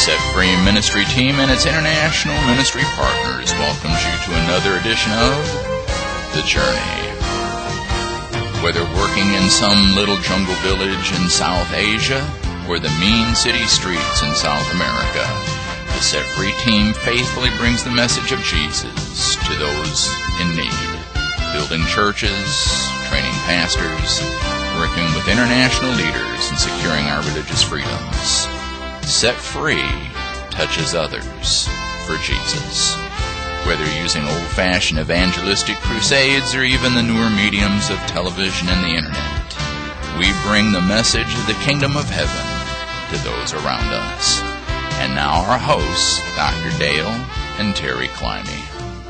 Set Free Ministry Team and its international ministry partners welcomes you to another edition of The Journey. Whether working in some little jungle village in South Asia or the mean city streets in South America, the Set Free Team faithfully brings the message of Jesus to those in need, building churches, training pastors, working with international leaders, and securing our religious freedoms. Set Free touches others for Jesus. Whether using old-fashioned evangelistic crusades or even the newer mediums of television and the internet, we bring the message of the kingdom of heaven to those around us. And now our hosts, Dr. Dale and Terry Climby.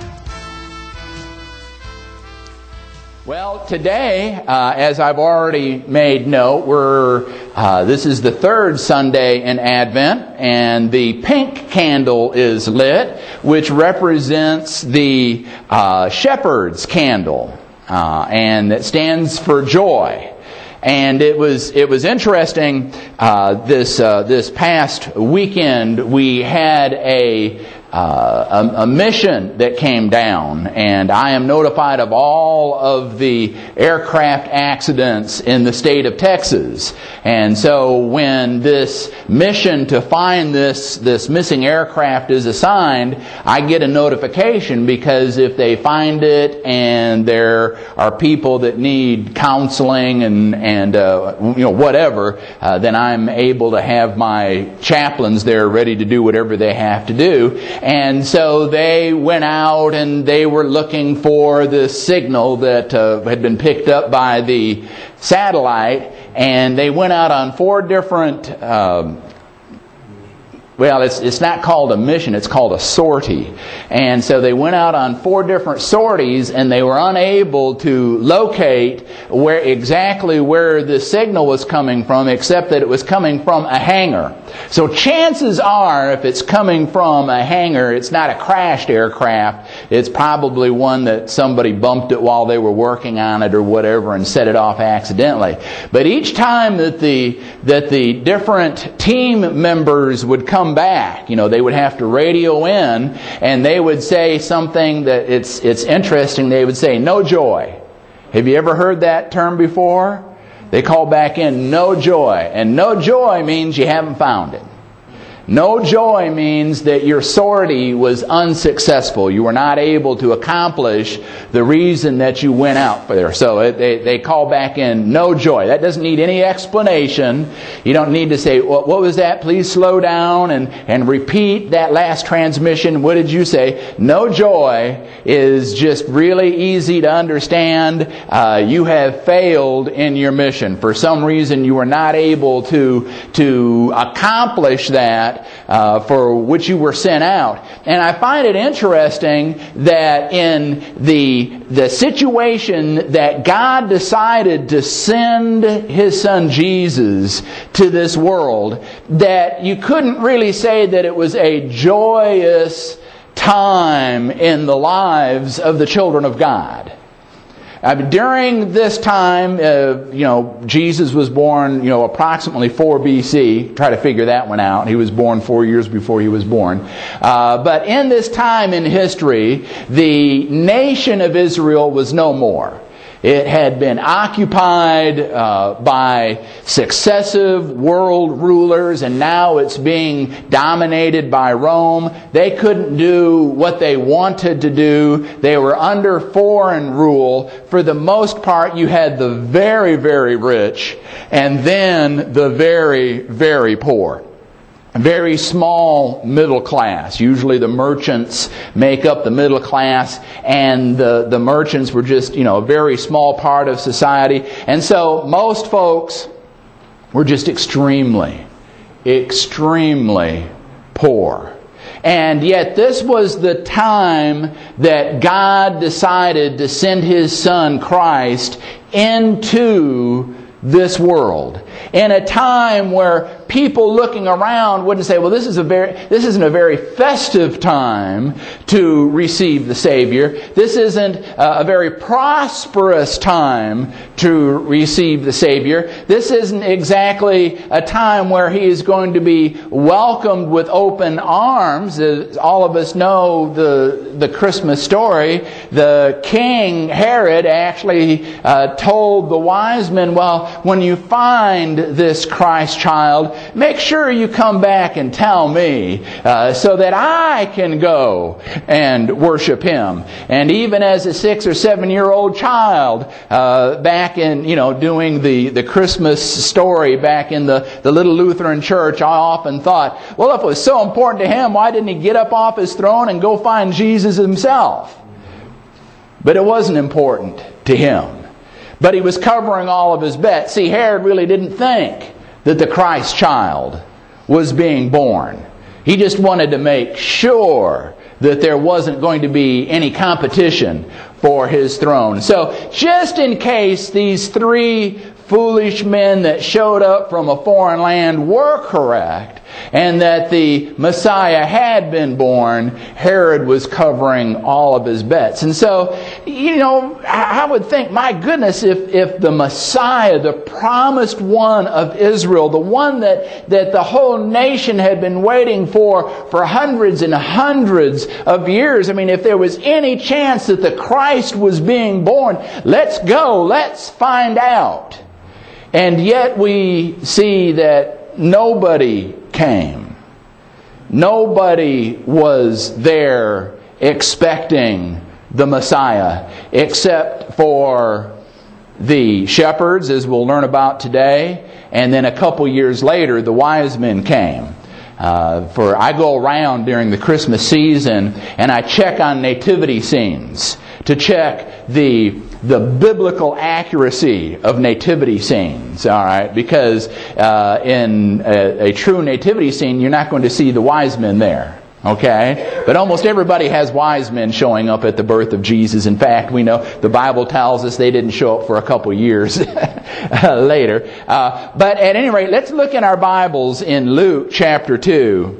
Well, today, as I've already made note, this is the third Sunday in Advent, and the pink candle is lit, which represents the shepherd's candle, and it stands for joy. And it was interesting. This past weekend, we had a mission that came down, and I am notified of all of the aircraft accidents in the state of Texas. And so when this mission to find this missing aircraft is assigned, I get a notification, because if they find it and there are people that need counseling and whatever, then I'm able to have my chaplains there ready to do whatever they have to do. And so they went out and they were looking for the signal that had been picked up by the satellite, and they went out on 4 different it's not called a mission, it's called a sortie. And so they went out on 4 different sorties, and they were unable to locate exactly where the signal was coming from, except that it was coming from a hangar. So chances are, if it's coming from a hangar, it's not a crashed aircraft. It's probably one that somebody bumped it while they were working on it or whatever and set it off accidentally. But each time that the different team members would come back, they would have to radio in, and they would say something that it's interesting. They would say, "No joy." Have you ever heard that term before? They call back in, "No joy." And no joy means you haven't found it. No joy means that your sortie was unsuccessful. You were not able to accomplish the reason that you went out there. So they call back in, "No joy." That doesn't need any explanation. You don't need to say, "What was that? Please slow down and repeat that last transmission. What did you say?" No joy is just really easy to understand. You have failed in your mission. For some reason, you were not able to accomplish that for which you were sent out. And I find it interesting that in the situation that God decided to send His Son Jesus to this world, that you couldn't really say that it was a joyous time in the lives of the children of God. During this time, Jesus was born, approximately 4 BC. Try to figure that one out. He was born 4 years before he was born. But in this time in history, the nation of Israel was no more. It had been occupied by successive world rulers, and now it's being dominated by Rome. They couldn't do what they wanted to do. They were under foreign rule. For the most part, you had the very, very rich, and then the very, very poor. Very small middle class. Usually the merchants make up the middle class, and the merchants were just, a very small part of society. And so most folks were just extremely, extremely poor. And yet this was the time that God decided to send His Son Christ into this world. In a time where people looking around wouldn't say, well, this isn't a very festive time to receive the Savior. This isn't a very prosperous time to receive the Savior. This isn't exactly a time where He is going to be welcomed with open arms. As all of us know the Christmas story, the King Herod actually told the wise men, well, when you find this Christ child, make sure you come back and tell me so that I can go and worship Him. And even as a 6 or 7 year old child, back in, doing the Christmas story back in the little Lutheran church, I often thought, well, if it was so important to Him, why didn't He get up off His throne and go find Jesus Himself? But it wasn't important to Him. But He was covering all of His bets. See, Herod really didn't think that the Christ child was being born. He just wanted to make sure that there wasn't going to be any competition for His throne. So, just in case these 3 foolish men that showed up from a foreign land were correct, and that the Messiah had been born, Herod was covering all of his bets. And so, I would think, my goodness, if the Messiah, the promised one of Israel, the one that the whole nation had been waiting for hundreds and hundreds of years, if there was any chance that the Christ was being born, let's go, let's find out. And yet we see that nobody came. Nobody was there expecting the Messiah except for the shepherds, as we'll learn about today, and then a couple years later the wise men came. I go around during the Christmas season and I check on nativity scenes to check the biblical accuracy of nativity scenes, all right? Because in a true nativity scene, you're not going to see the wise men there, okay? But almost everybody has wise men showing up at the birth of Jesus. In fact, we know the Bible tells us they didn't show up for a couple years later. But at any rate, let's look in our Bibles in Luke chapter 2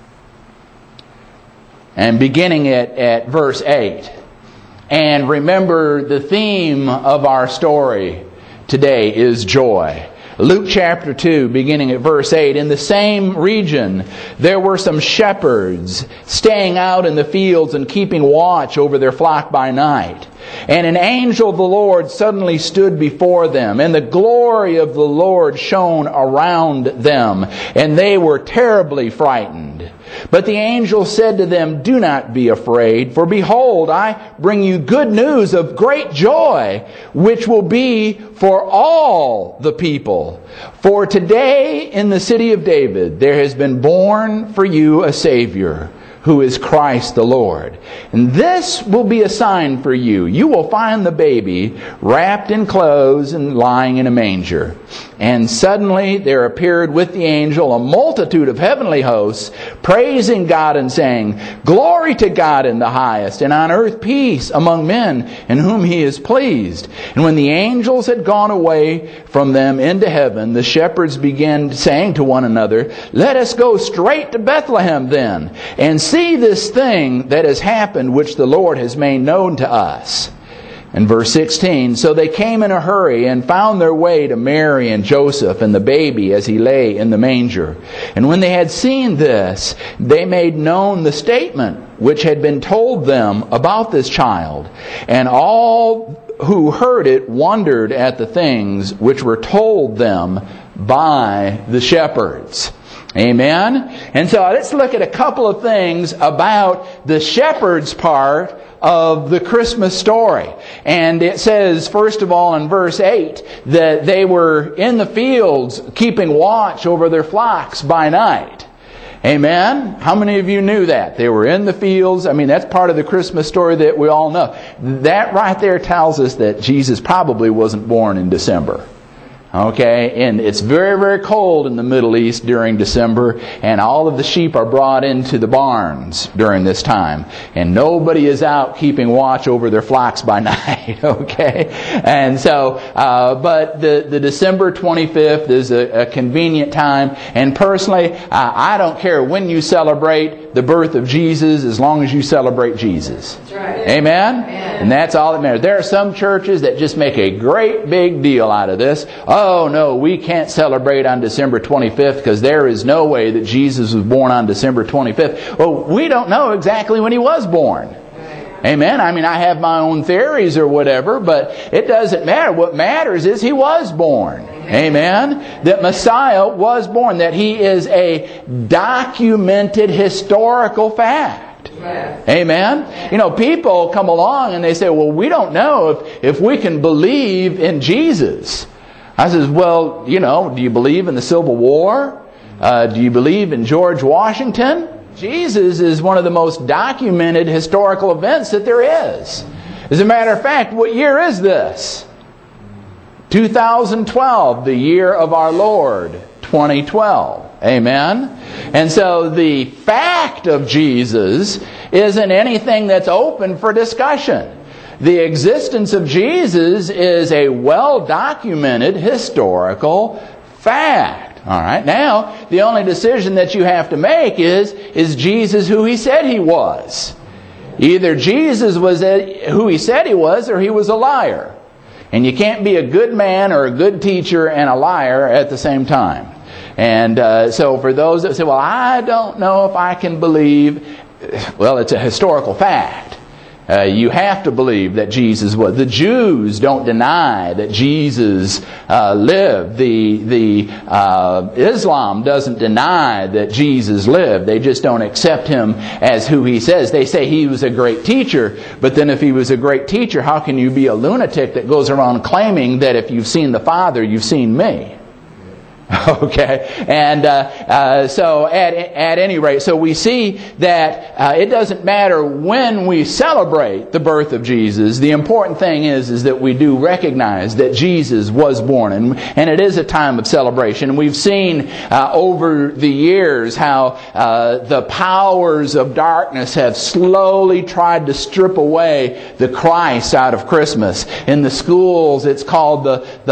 and beginning at verse 8. And remember, the theme of our story today is joy. Luke chapter 2, beginning at verse 8. In the same region, there were some shepherds staying out in the fields and keeping watch over their flock by night. And an angel of the Lord suddenly stood before them, and the glory of the Lord shone around them, and they were terribly frightened. But the angel said to them, "Do not be afraid, for behold, I bring you good news of great joy, which will be for all the people. For today in the city of David there has been born for you a Savior, who is Christ the Lord. And this will be a sign for you. You will find the baby wrapped in clothes and lying in a manger." And suddenly there appeared with the angel a multitude of heavenly hosts, praising God and saying, "Glory to God in the highest, and on earth peace among men in whom He is pleased." And when the angels had gone away from them into heaven, the shepherds began saying to one another, "Let us go straight to Bethlehem then, and see this thing that has happened, which the Lord has made known to us." And verse 16, so they came in a hurry and found their way to Mary and Joseph and the baby as he lay in the manger. And when they had seen this, they made known the statement which had been told them about this child. And all who heard it wondered at the things which were told them by the shepherds. Amen? And so let's look at a couple of things about the shepherds part of the Christmas story. And it says, first of all, in verse 8, that they were in the fields keeping watch over their flocks by night. Amen? How many of you knew that? They were in the fields. I mean, that's part of the Christmas story that we all know. That right there tells us that Jesus probably wasn't born in December. Okay, and it's very, very cold in the Middle East during December, and all of the sheep are brought into the barns during this time. And nobody is out keeping watch over their flocks by night, okay? And so, but the December 25th is a convenient time, and personally, I don't care when you celebrate the birth of Jesus as long as you celebrate Jesus. That's right. Amen? Amen. And that's all that matters. There are some churches that just make a great big deal out of this. Oh no, we can't celebrate on December 25th because there is no way that Jesus was born on December 25th. Well, we don't know exactly when He was born. Amen. I mean, I have my own theories or whatever, but it doesn't matter. What matters is He was born. Amen. That Messiah was born. That He is a documented historical fact. Amen. You know, people come along and they say, well, we don't know if we can believe in Jesus. I says, well, you know, do you believe in the Civil War? Do you believe in George Washington? Jesus is one of the most documented historical events that there is. As a matter of fact, what year is this? 2012, the year of our Lord, 2012. Amen? And so the fact of Jesus isn't anything that's open for discussion. The existence of Jesus is a well-documented historical fact. All right. Now, the only decision that you have to make is Jesus who He said He was? Either Jesus was who He said He was, or He was a liar. And you can't be a good man or a good teacher and a liar at the same time. And so for those that say, well, I don't know if I can believe, well, it's a historical fact. You have to believe that Jesus was. The Jews don't deny that Jesus lived. The Islam doesn't deny that Jesus lived. They just don't accept Him as who He says. They say He was a great teacher, but then if He was a great teacher, how can you be a lunatic that goes around claiming that if you've seen the Father, you've seen me? Okay, and so at any rate, so we see that it doesn't matter when we celebrate the birth of Jesus. The important thing is that we do recognize that Jesus was born, and it is a time of celebration. We've seen over the years how the powers of darkness have slowly tried to strip away the Christ out of Christmas. In the schools, it's called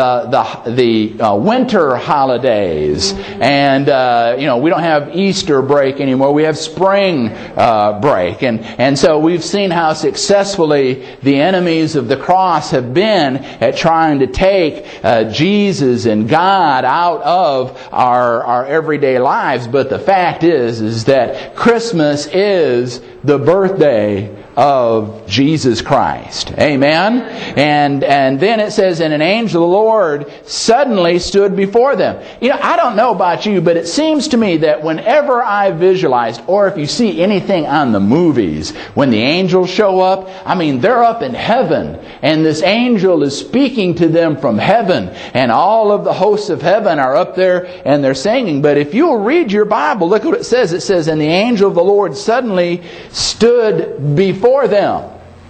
the winter holiday. And we don't have Easter break anymore. We have spring break, and so we've seen how successfully the enemies of the cross have been at trying to take Jesus and God out of our everyday lives. But the fact is that Christmas is the birthday of Jesus Christ. Amen? And then it says, and an angel of the Lord suddenly stood before them. You know, I don't know about you, but it seems to me that whenever I visualized, or if you see anything on the movies, when the angels show up, I mean, they're up in heaven, and this angel is speaking to them from heaven, and all of the hosts of heaven are up there, and they're singing. But if you'll read your Bible, look what it says. It says, and the angel of the Lord suddenly stood before them.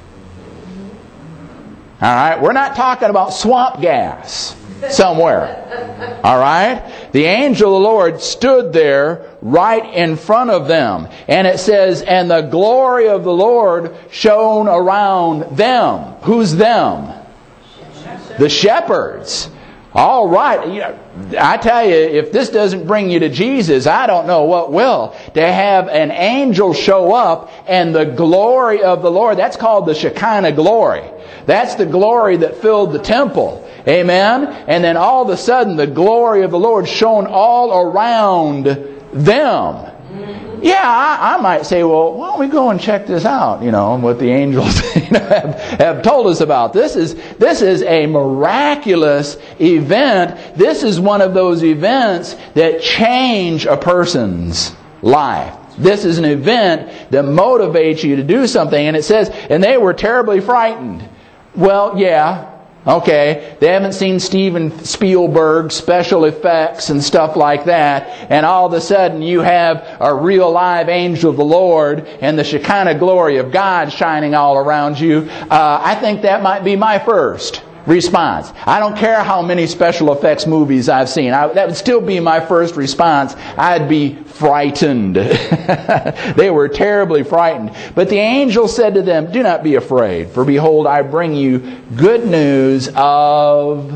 All right, we're not talking about swamp gas somewhere. All right, the angel of the Lord stood there right in front of them, and it says, and the glory of the Lord shone around them. Who's them? The shepherds. All right, I tell you, if this doesn't bring you to Jesus, I don't know what will. To have an angel show up and the glory of the Lord, that's called the Shekinah glory. That's the glory that filled the temple. Amen? And then all of a sudden, the glory of the Lord shone all around them. Yeah, I might say, well, why don't we go and check this out? You know, what the angels have told us about. This is a miraculous event. This is one of those events that change a person's life. This is an event that motivates you to do something. And it says, and they were terribly frightened. Well, yeah. Okay, they haven't seen Steven Spielberg special effects and stuff like that, and all of a sudden you have a real live angel of the Lord and the Shekinah glory of God shining all around you. I think that might be my first. response. I don't care how many special effects movies I've seen. That would still be my first response. I'd be frightened. They were terribly frightened. But the angel said to them, do not be afraid, for behold, I bring you good news of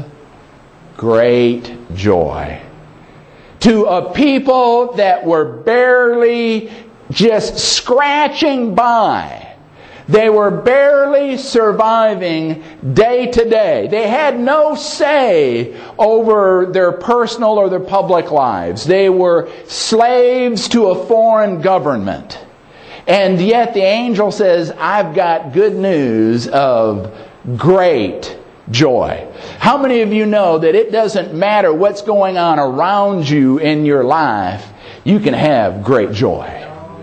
great joy. To a people that were barely just scratching by. They were barely surviving day to day. They had no say over their personal or their public lives. They were slaves to a foreign government. And yet the angel says, I've got good news of great joy. How many of you know that it doesn't matter what's going on around you in your life, you can have great joy?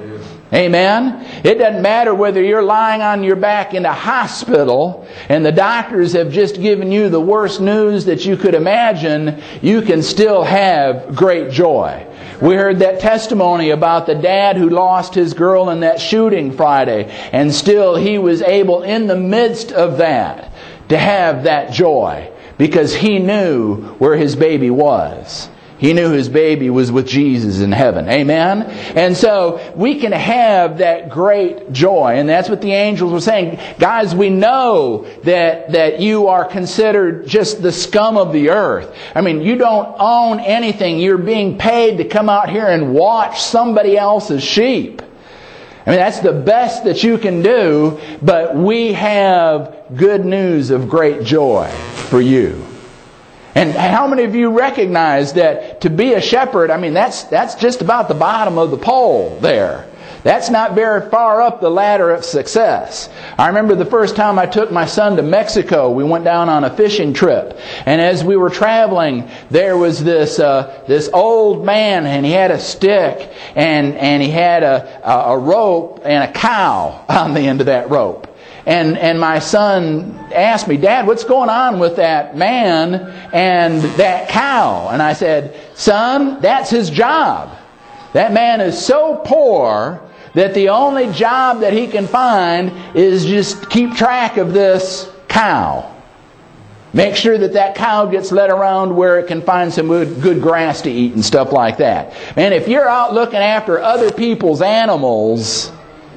Amen? It doesn't matter whether you're lying on your back in a hospital and the doctors have just given you the worst news that you could imagine, you can still have great joy. We heard that testimony about the dad who lost his girl in that shooting Friday, and still he was able, in the midst of that, to have that joy because he knew where his baby was. He knew his baby was with Jesus in heaven. Amen? And so we can have that great joy. And that's what the angels were saying. Guys, we know that you are considered just the scum of the earth. I mean, you don't own anything. You're being paid to come out here and watch somebody else's sheep. I mean, that's the best that you can do. But we have good news of great joy for you. And how many of you recognize that to be a shepherd, I mean, that's just about the bottom of the pole there. That's not very far up the ladder of success. I remember the first time I took my son to Mexico, we went down on a fishing trip. And as we were traveling, there was this old man, and he had a stick, and he had a rope and a cow on the end of that rope. And my son asked me, Dad, what's going on with that man and that cow? And I said, son, that's his job. That man is so poor that the only job that he can find is just keep track of this cow. Make sure that cow gets led around where it can find some good grass to eat and stuff like that. And if you're out looking after other people's animals,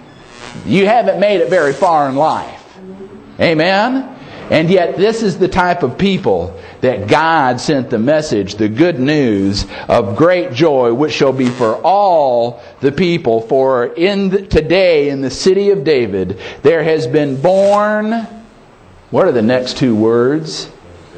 you haven't made it very far in life. Amen? And yet this is the type of people that God sent the message, the good news of great joy, which shall be for all the people. For today in the city of David, there has been born, what are the next two words?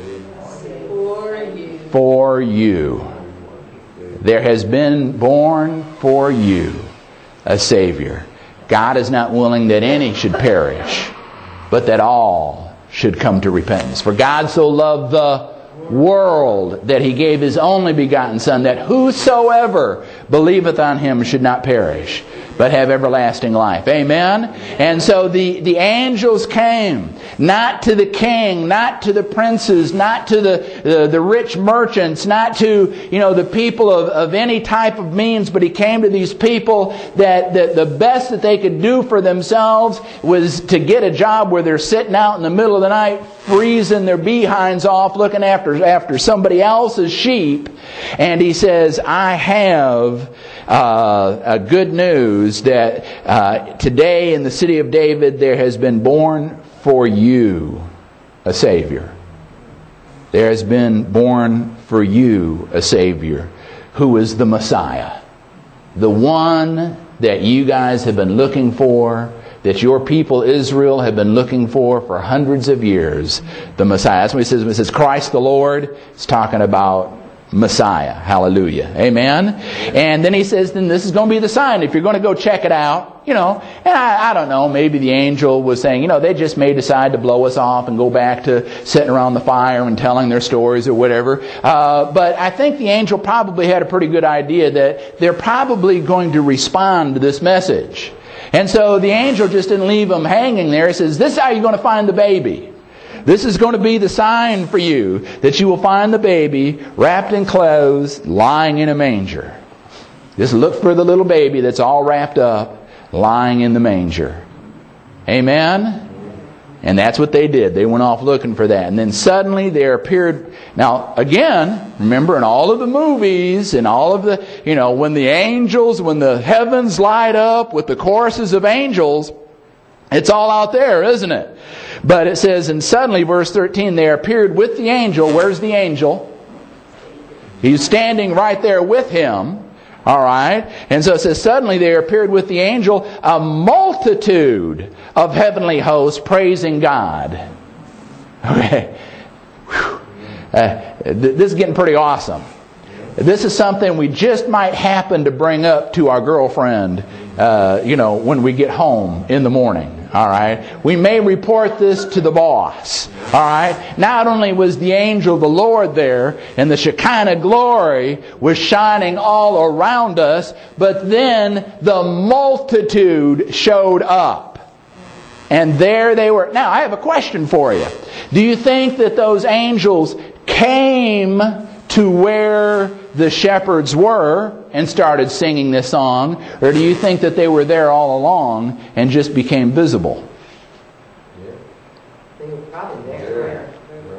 For you. There has been born for you a Savior. God is not willing that any should perish, but that all should come to repentance. For God so loved the world that He gave His only begotten Son, that whosoever believeth on Him should not perish, but have everlasting life. Amen? And so the angels came, not to the king, not to the princes, not to the rich merchants, not to the people of any type of means, but He came to these people that the best that they could do for themselves was to get a job where they're sitting out in the middle of the night, freezing their behinds off, looking after somebody else's sheep. And He says, I have a good news that today in the city of David there has been born for you a Savior. There has been born for you a Savior who is the Messiah. The one that you guys have been looking for, that your people Israel have been looking for hundreds of years. The Messiah. That's what he says. When it says Christ the Lord, it's talking about Messiah. Hallelujah. Amen. And then he says, then this is going to be the sign. If you're going to go check it out, and I don't know, maybe the angel was saying, they just may decide to blow us off and go back to sitting around the fire and telling their stories or whatever. But I think the angel probably had a pretty good idea that they're probably going to respond to this message. And so the angel just didn't leave them hanging there. He says, this is how you're going to find the baby. This is going to be the sign for you, that you will find the baby wrapped in clothes, lying in a manger. Just look for the little baby that's all wrapped up, lying in the manger. Amen? And that's what they did. They went off looking for that. And then suddenly there appeared... Now, again, remember in all of the movies, and all of the... when the heavens light up with the choruses of angels, it's all out there, isn't it? But it says, and suddenly, verse 13, there appeared with the angel... Where's the angel? He's standing right there with him. All right? And so it says, suddenly there appeared with the angel a multitude of heavenly hosts praising God. Okay. This is getting pretty awesome. This is something we just might happen to bring up to our girlfriend, when we get home in the morning. All right. We may report this to the boss. All right. Not only was the angel of the Lord there, and the Shekinah glory was shining all around us, but then the multitude showed up. And there they were. Now, I have a question for you. Do you think that those angels came to where the shepherds were and started singing this song? Or do you think that they were there all along and just became visible? They were probably there.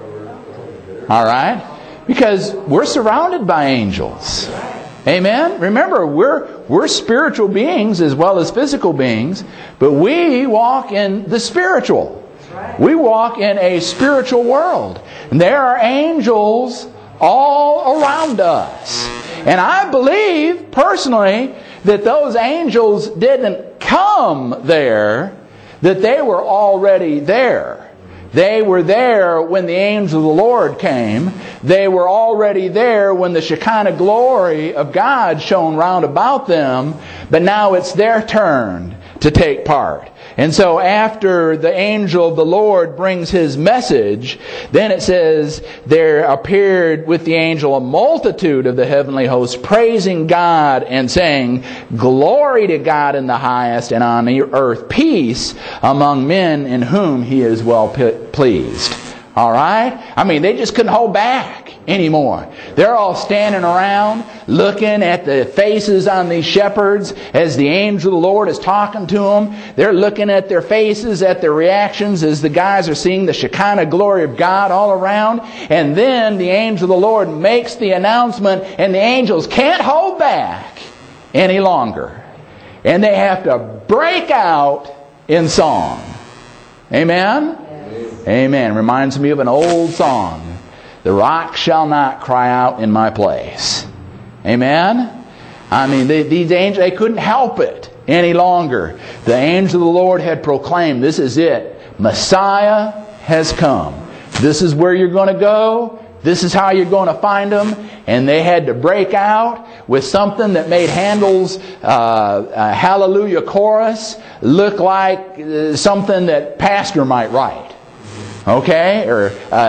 All right? Because we're surrounded by angels. Amen? Remember, we're spiritual beings as well as physical beings, but we walk in the spiritual. We walk in a spiritual world. And there are angels all around us. And I believe, personally, that those angels didn't come there, that they were already there. They were there when the angel of the Lord came. They were already there when the Shekinah glory of God shone round about them. But now it's their turn to take part. And so after the angel of the Lord brings his message, then it says, there appeared with the angel a multitude of the heavenly hosts praising God and saying, glory to God in the highest, and on the earth peace among men in whom he is well pleased. All right? I mean, they just couldn't hold back anymore. They're all standing around looking at the faces on these shepherds as the angel of the Lord is talking to them. They're looking at their faces, at their reactions as the guys are seeing the Shekinah glory of God all around. And then the angel of the Lord makes the announcement, and the angels can't hold back any longer. And they have to break out in song. Amen? Amen. Reminds me of an old song. The rock shall not cry out in my place. Amen? I mean, these angels, they couldn't help it any longer. The angel of the Lord had proclaimed, this is it. Messiah has come. This is where you're going to go. This is how you're going to find him. And they had to break out with something that made Handel's Hallelujah chorus look like something that pastor might write. Okay? Or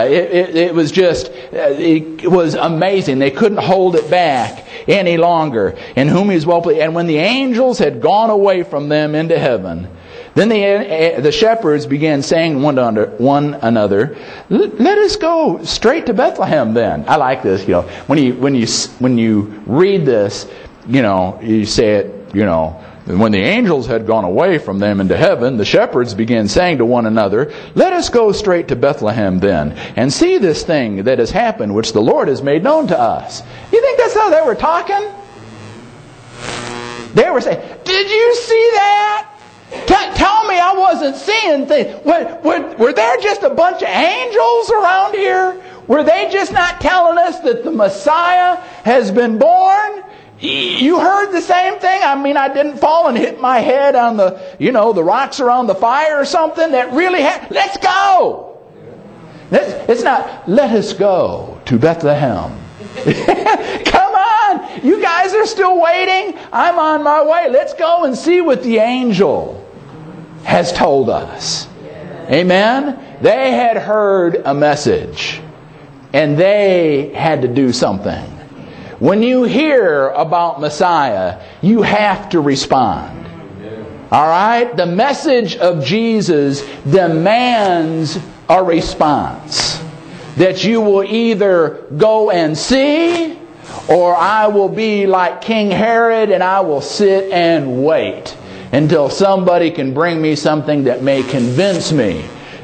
it was just, it was amazing. They couldn't hold it back any longer. In whom he is well pleased. And when the angels had gone away from them into heaven, then the shepherds began saying one another, let us go straight to Bethlehem then. I like this, when you read this, you say it, when the angels had gone away from them into heaven, the shepherds began saying to one another, let us go straight to Bethlehem then, and see this thing that has happened, which the Lord has made known to us. You think that's how they were talking? They were saying, did you see that? Tell me I wasn't seeing things. Were there just a bunch of angels around here? Were they just not telling us that the Messiah has been born? You heard the same thing? I mean, I didn't fall and hit my head on the rocks around the fire or something. That really happened. Let's go. It's not, let us go to Bethlehem. Come on. You guys are still waiting. I'm on my way. Let's go and see what the angel has told us. Amen? They had heard a message, and they had to do something. When you hear about Messiah, you have to respond. All right? The message of Jesus demands a response. That you will either go and see, or I will be like King Herod and I will sit and wait until somebody can bring me something that may convince me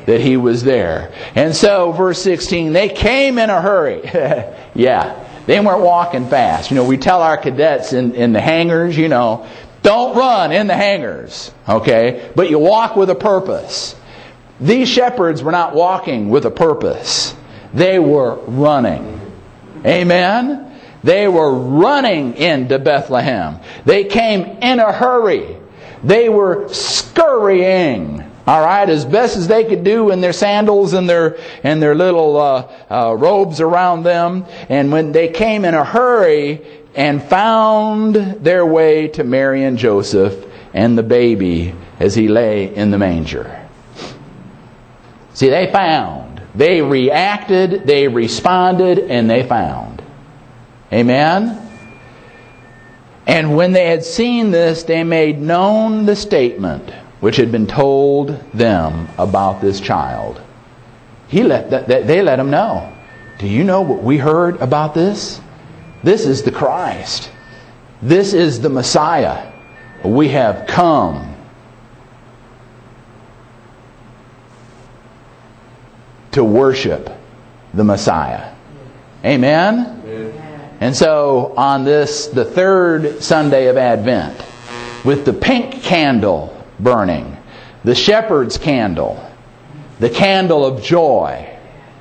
that He was there. And so, verse 16, they came in a hurry. Yeah, they weren't walking fast. We tell our cadets in the hangars, don't run in the hangars. Okay? But you walk with a purpose. These shepherds were not walking with a purpose. They were running. Amen? They were running into Bethlehem. They came in a hurry. They were scurrying. All right, as best as they could do in their sandals and their little robes around them. And when they came in a hurry and found their way to Mary and Joseph and the baby as he lay in the manger. See, they found. They reacted, they responded, and they found. Amen? And when they had seen this, they made known the statement which had been told them about this child. They let him know. Do you know what we heard about this? This is the Christ. This is the Messiah. We have come to worship the Messiah. Amen? Amen. And so on this, the third Sunday of Advent, with the pink candle burning, the shepherd's candle, the candle of joy.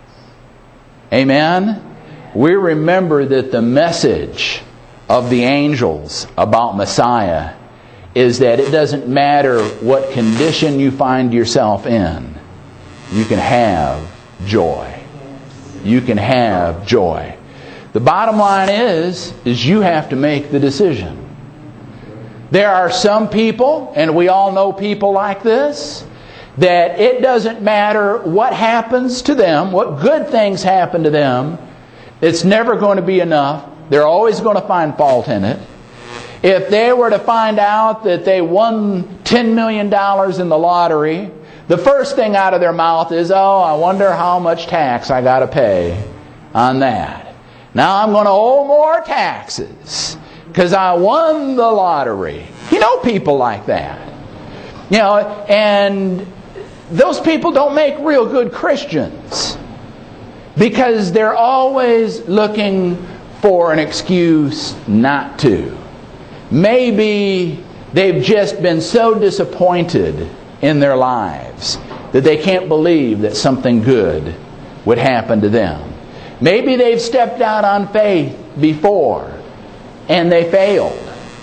Amen? We remember that the message of the angels about Messiah is that it doesn't matter what condition you find yourself in, you can have joy. You can have joy. The bottom line is you have to make the decision. There are some people, and we all know people like this, that it doesn't matter what happens to them, what good things happen to them, it's never going to be enough. They're always going to find fault in it. If they were to find out that they won $10 million in the lottery, the first thing out of their mouth is, oh, I wonder how much tax I got to pay on that. Now I'm going to owe more taxes because I won the lottery. You know people like that. And those people don't make real good Christians because they're always looking for an excuse not to. Maybe they've just been so disappointed in their lives that they can't believe that something good would happen to them. Maybe they've stepped out on faith before and they failed.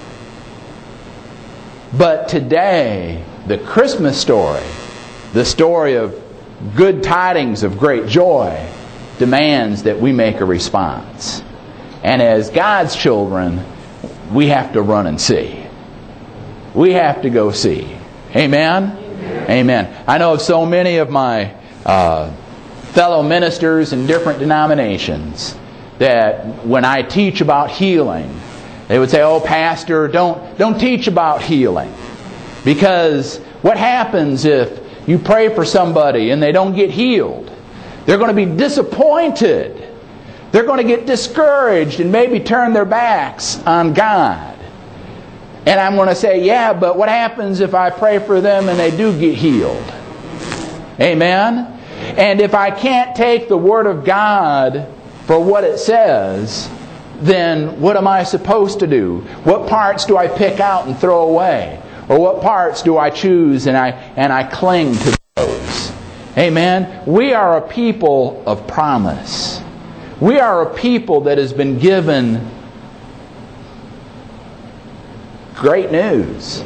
But today, the Christmas story, the story of good tidings of great joy, demands that we make a response. And as God's children, we have to run and see. We have to go see. Amen? Amen. I know of so many of my fellow ministers in different denominations that when I teach about healing, they would say, oh, Pastor, don't teach about healing. Because what happens if you pray for somebody and they don't get healed? They're going to be disappointed. They're going to get discouraged and maybe turn their backs on God. And I'm going to say, yeah, but what happens if I pray for them and they do get healed? Amen? And if I can't take the Word of God for what it says, then what am I supposed to do? What parts do I pick out and throw away? Or what parts do I choose and I cling to those? Amen? We are a people of promise. We are a people that has been given great news.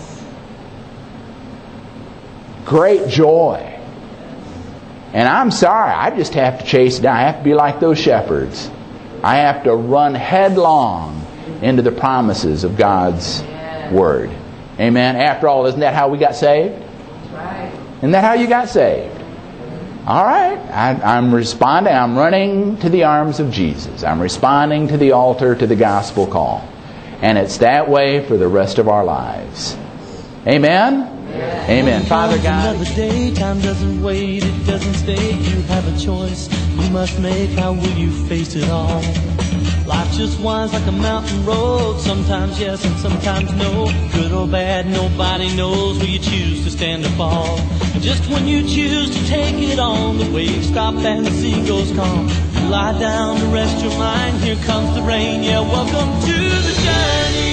Great joy. And I'm sorry, I just have to chase it down. I have to be like those shepherds. I have to run headlong into the promises of God's Word. Amen. After all, isn't that how we got saved? That's right. Isn't that how you got saved? All right. I'm responding. I'm running to the arms of Jesus. I'm responding to the altar, to the gospel call. And it's that way for the rest of our lives. Amen? Amen. Father God. Another day, time doesn't wait, it doesn't stay. You have a choice you must make. How will you face it all? Life just winds like a mountain road. Sometimes yes and sometimes no. Good or bad, nobody knows where you choose to stand or fall. Just when you choose to take it on, the waves stop and the sea goes calm. You lie down to rest your mind. Here comes the rain. Yeah, welcome to the journey.